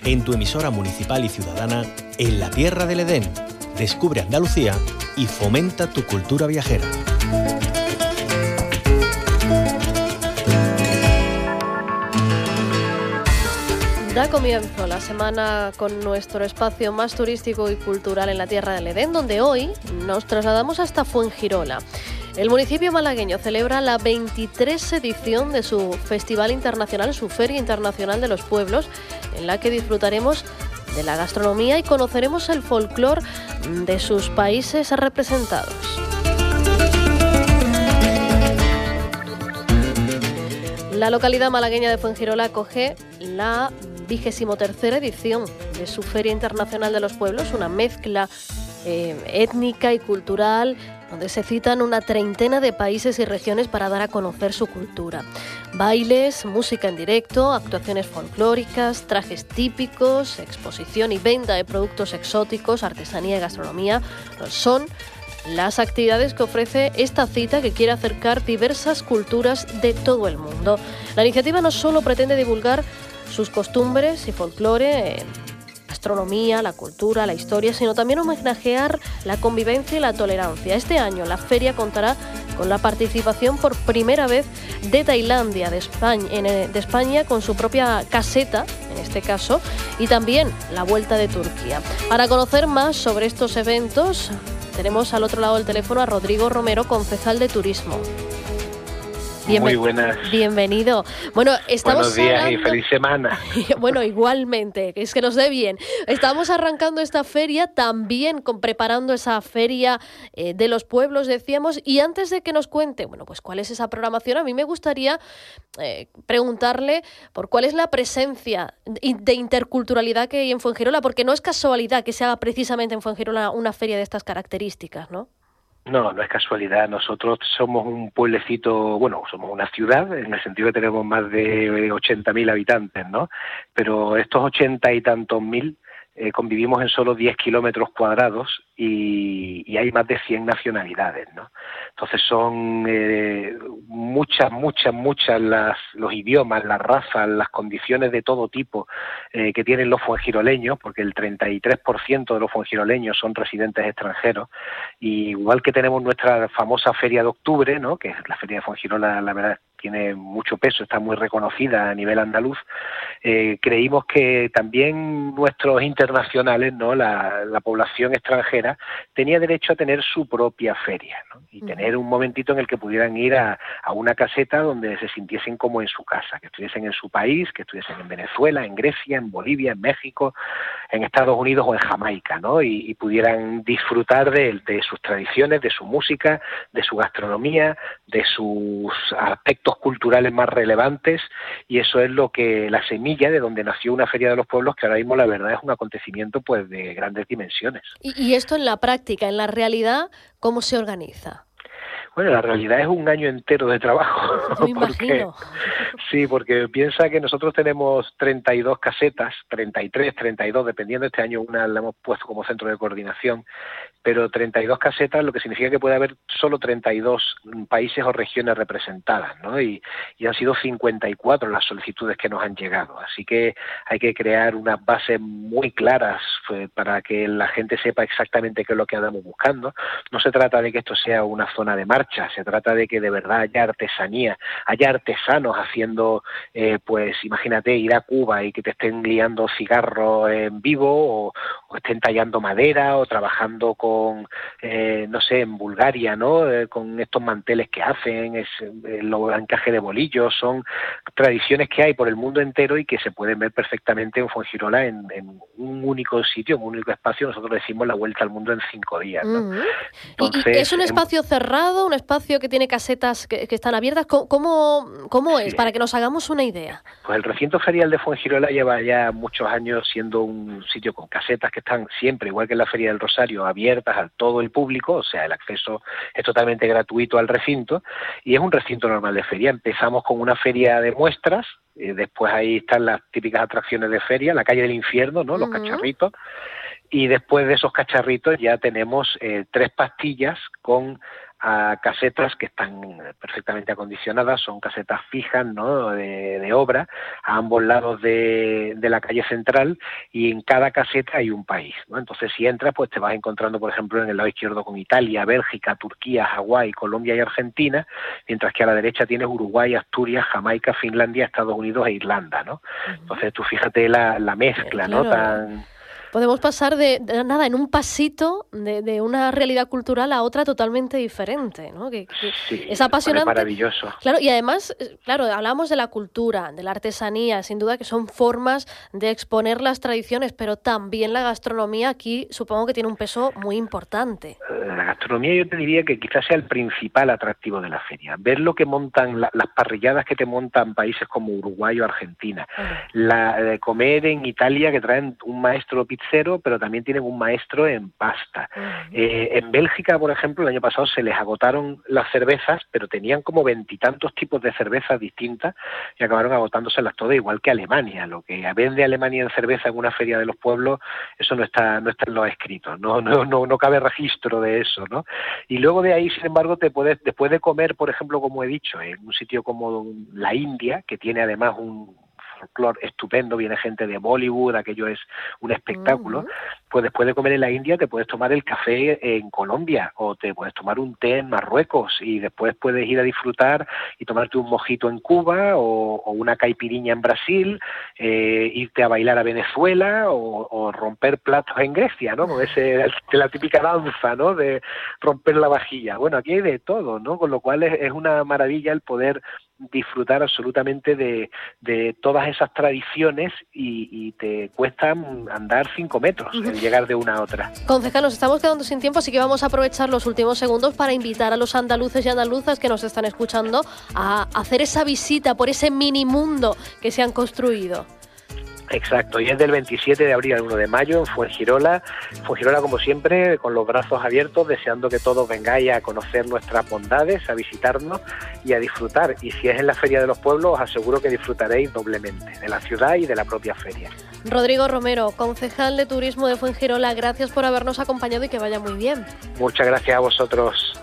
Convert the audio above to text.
en tu emisora municipal y ciudadana En la Tierra del Edén. Descubre Andalucía y fomenta tu cultura viajera. Da comienzo la semana con nuestro espacio más turístico y cultural en la Tierra del Edén, donde hoy nos trasladamos hasta Fuengirola. El municipio malagueño celebra la 23 edición de su Festival Internacional, su Feria Internacional de los Pueblos, en la que disfrutaremos de la gastronomía y conoceremos el folclore de sus países representados. La localidad malagueña de Fuengirola acoge la 23ª edición de su Feria Internacional de los Pueblos, una mezcla étnica y cultural, donde se citan una treintena de países y regiones para dar a conocer su cultura. Bailes, música en directo, actuaciones folclóricas, trajes típicos, exposición y venta de productos exóticos, artesanía y gastronomía son las actividades que ofrece esta cita, que quiere acercar diversas culturas de todo el mundo. La iniciativa no solo pretende divulgar sus costumbres y folclore, gastronomía, la cultura, la historia, sino también homenajear la convivencia y la tolerancia. Este año la feria contará con la participación por primera vez de Tailandia, de España con su propia caseta, en este caso, y también la vuelta de Turquía. Para conocer más sobre estos eventos, tenemos al otro lado del teléfono a Rodrigo Romero, concejal de Turismo. Muy buenas. Bienvenido. Bueno, estamos Buenos días hablando... y feliz semana. Bueno, igualmente, es que nos dé bien. Estamos arrancando esta feria, también preparando esa feria de los pueblos, decíamos, y antes de que nos cuente, bueno, pues cuál es esa programación, a mí me gustaría preguntarle por cuál es la presencia de interculturalidad que hay en Fuengirola, porque no es casualidad que se haga precisamente en Fuengirola una feria de estas características, ¿no? No, no es casualidad. Nosotros somos un pueblecito, bueno, somos una ciudad, en el sentido que tenemos más de 80.000 habitantes, ¿no? Pero estos 80 y tantos mil convivimos en solo 10 kilómetros cuadrados y hay más de 100 nacionalidades, ¿no? Entonces son muchas los idiomas, las razas, las condiciones de todo tipo que tienen los fuengiroleños, porque el 33% de los fuengiroleños son residentes extranjeros, y igual que tenemos nuestra famosa Feria de Octubre, ¿no?, que es la Feria de Fuengirola, la verdad tiene mucho peso, está muy reconocida a nivel andaluz, creímos que también nuestros internacionales, ¿no?, la población extranjera, tenía derecho a tener su propia feria, ¿no?, y tener un momentito en el que pudieran ir a una caseta donde se sintiesen como en su casa, que estuviesen en su país, que estuviesen en Venezuela, en Grecia, en Bolivia, en México, en Estados Unidos o en Jamaica, ¿no?, y pudieran disfrutar de sus tradiciones, de su música, de su gastronomía, de sus aspectos culturales más relevantes, y eso es lo que la semilla de donde nació una Feria de los Pueblos, que ahora mismo la verdad es un acontecimiento pues de grandes dimensiones. Y esto en la práctica, en la realidad, ¿cómo se organiza? Bueno, la realidad es un año entero de trabajo. Me imagino. Sí, porque piensa que nosotros tenemos 32 casetas, 33, 32, dependiendo, este año una la hemos puesto como centro de coordinación, pero 32 casetas, lo que significa que puede haber solo 32 países o regiones representadas, ¿no? Y han sido 54 las solicitudes que nos han llegado, así que hay que crear unas bases muy claras para que la gente sepa exactamente qué es lo que andamos buscando. No se trata de que esto sea una zona de marcha, se trata de que de verdad haya artesanía, haya artesanos haciendo, pues imagínate ir a Cuba y que te estén liando cigarros en vivo, o estén tallando madera, o trabajando con, no sé, en Bulgaria, ¿no?, con estos manteles que hacen, los encajes de bolillos, son tradiciones que hay por el mundo entero y que se pueden ver perfectamente en Fuengirola en un único sitio, en un único espacio. Nosotros decimos la vuelta al mundo en 5 días, ¿no? Entonces, ¿y es un espacio cerrado, un espacio que tiene casetas que están abiertas? ¿Cómo es? Sí. Para que nos hagamos una idea. Pues el recinto ferial de Fuengirola lleva ya muchos años siendo un sitio con casetas que están siempre, igual que en la Feria del Rosario, abiertas a todo el público, o sea, el acceso es totalmente gratuito al recinto, y es un recinto normal de feria. Empezamos con una feria de muestras, después ahí están las típicas atracciones de feria, la calle del infierno, ¿no?, los cacharritos, y después de esos cacharritos ya tenemos 3 pastillas con a casetas que están perfectamente acondicionadas, son casetas fijas, ¿no?, de obra, a ambos lados de la calle central, y en cada caseta hay un país, ¿no? Entonces, si entras, pues te vas encontrando, por ejemplo, en el lado izquierdo con Italia, Bélgica, Turquía, Hawái, Colombia y Argentina, mientras que a la derecha tienes Uruguay, Asturias, Jamaica, Finlandia, Estados Unidos e Irlanda, ¿no? Entonces, tú fíjate la mezcla, claro, ¿no?, tan... Podemos pasar de nada, en un pasito, de una realidad cultural a otra totalmente diferente, ¿no? Que sí, es apasionante. Es maravilloso. Claro, y además, claro, hablamos de la cultura, de la artesanía, sin duda que son formas de exponer las tradiciones, pero también la gastronomía aquí supongo que tiene un peso muy importante. La gastronomía, yo te diría que quizás sea el principal atractivo de la feria. Ver lo que montan, las parrilladas que te montan países como Uruguay o Argentina. Comer en Italia, que traen un maestro pizzero, pero también tienen un maestro en pasta. En Bélgica, por ejemplo, el año pasado se les agotaron las cervezas, pero tenían como 20 y tantos tipos de cervezas distintas y acabaron agotándoselas todas, igual que Alemania. Lo que vende Alemania en cerveza en una feria de los pueblos, eso no está en los escritos, no cabe registro de eso, ¿no? Y luego de ahí, sin embargo, después de comer, por ejemplo, como he dicho, en un sitio como la India, que tiene además un folclore estupendo, viene gente de Bollywood, aquello es un espectáculo, pues después de comer en la India te puedes tomar el café en Colombia, o te puedes tomar un té en Marruecos, y después puedes ir a disfrutar y tomarte un mojito en Cuba, o una caipiriña en Brasil, irte a bailar a Venezuela, o romper platos en Grecia, ¿no? Con la típica danza, ¿no?, de romper la vajilla. Bueno, aquí hay de todo, ¿no? Con lo cual es una maravilla el poder disfrutar absolutamente de todas esas tradiciones, y te cuesta andar 5 metros el llegar de una a otra. Concejal, nos estamos quedando sin tiempo, así que vamos a aprovechar los últimos segundos para invitar a los andaluces y andaluzas que nos están escuchando a hacer esa visita por ese mini mundo que se han construido. Exacto, y es del 27 de abril al 1 de mayo en Fuengirola, como siempre, con los brazos abiertos, deseando que todos vengáis a conocer nuestras bondades, a visitarnos y a disfrutar. Y si es en la Feria de los Pueblos, os aseguro que disfrutaréis doblemente, de la ciudad y de la propia feria. Rodrigo Romero, concejal de Turismo de Fuengirola, gracias por habernos acompañado y que vaya muy bien. Muchas gracias a vosotros.